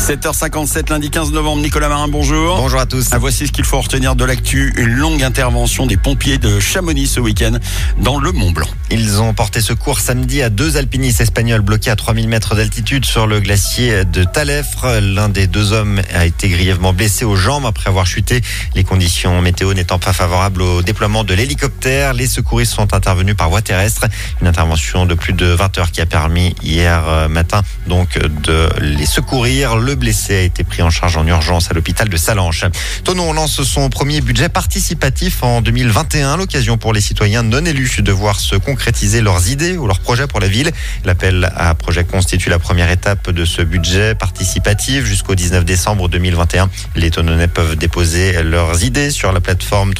7h57, lundi 15 novembre. Nicolas Marin, bonjour. Bonjour à tous. Voici ce qu'il faut retenir de l'actu. Une longue intervention des pompiers de Chamonix ce week-end dans le Mont-Blanc. Ils ont porté secours samedi à 2 alpinistes espagnols bloqués à 3000 mètres d'altitude sur le glacier de Talefre. L'un des 2 hommes a été grièvement blessé aux jambes après avoir chuté. Les conditions météo n'étant pas favorables au déploiement de l'hélicoptère, les secouristes sont intervenus par voie terrestre. Une intervention de plus de 20 heures qui a permis hier matin donc de les secourir. Le blessé a été pris en charge en urgence à l'hôpital de Sallanches. Thonon lance son premier budget participatif en 2021. L'occasion pour les citoyens non élus de voir se concrétiser leurs idées ou leurs projets pour la ville. L'appel à projet constitue la première étape de ce budget participatif. Jusqu'au 19 décembre 2021, les Thononnais peuvent déposer leurs idées sur la plateforme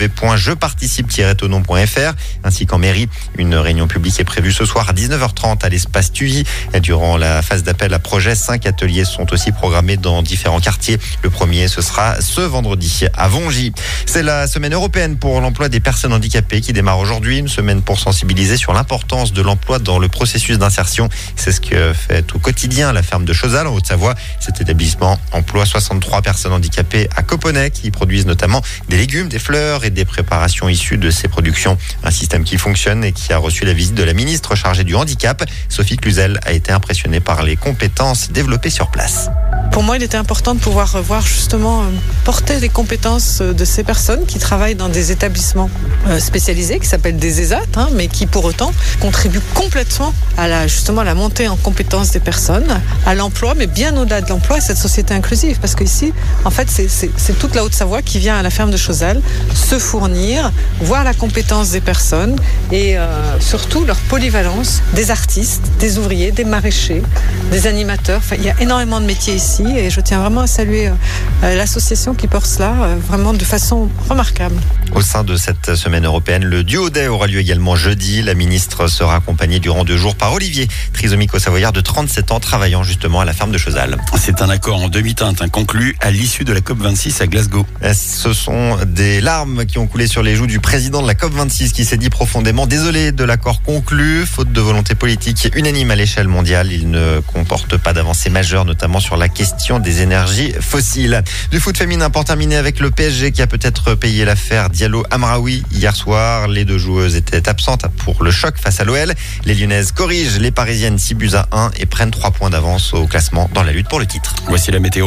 www.jeparticipe-thonon.fr ainsi qu'en mairie. Une réunion publique est prévue ce soir à 19h30 à l'espace Tuilly. Durant la phase d'appel à projet, 5 ateliers sont aussi programmés dans différents quartiers. Le premier, ce sera ce vendredi à Vongy. C'est la semaine européenne pour l'emploi des personnes handicapées qui démarre aujourd'hui. Une semaine pour sensibiliser sur l'importance de l'emploi dans le processus d'insertion. C'est ce que fait au quotidien la ferme de Chozal en Haute-Savoie. Cet établissement emploie 63 personnes handicapées à Coponnet qui produisent notamment des légumes, des fleurs et des préparations issues de ces productions. Un système qui fonctionne et qui a reçu la visite de la ministre chargée du handicap. Sophie Cluzel a été impressionnée par les compétences développées sur place. Pour moi, il était important de pouvoir voir justement porter les compétences de ces personnes qui travaillent dans des établissements spécialisés qui s'appellent des ESAT, mais qui pour autant contribuent complètement à la montée en compétences des personnes, à l'emploi, mais bien au-delà de l'emploi, à cette société inclusive. Parce qu'ici, en fait, c'est toute la Haute-Savoie qui vient à la ferme de Chozal se fournir, voir la compétence des personnes et surtout leur polyvalence, des artistes, des ouvriers, des maraîchers, des animateurs. Enfin, il y a énormément de métiers ici et je tiens vraiment à saluer l'association qui porte cela vraiment de façon remarquable. Au sein de cette semaine européenne, le Duo Day aura lieu également jeudi. La ministre sera accompagnée durant 2 jours par Olivier, trisomico-savoyard de 37 ans, travaillant justement à la ferme de Chozal. C'est un accord en demi-teinte conclu à l'issue de la COP26 à Glasgow. Ce sont des larmes qui ont coulé sur les joues du président de la COP26 qui s'est dit profondément désolé de l'accord conclu. Faute de volonté politique unanime à l'échelle mondiale, il ne comporte pas d'avancée majeure, notamment sur la question des énergies fossiles. Du foot féminin pour terminer avec le PSG qui a peut-être payé l'affaire Diallo Amraoui hier soir. Les 2 joueuses étaient absentes pour le choc face à l'OL. Les Lyonnaises corrigent les Parisiennes 6-1 et prennent 3 points d'avance au classement dans la lutte pour le titre. Voici la météo.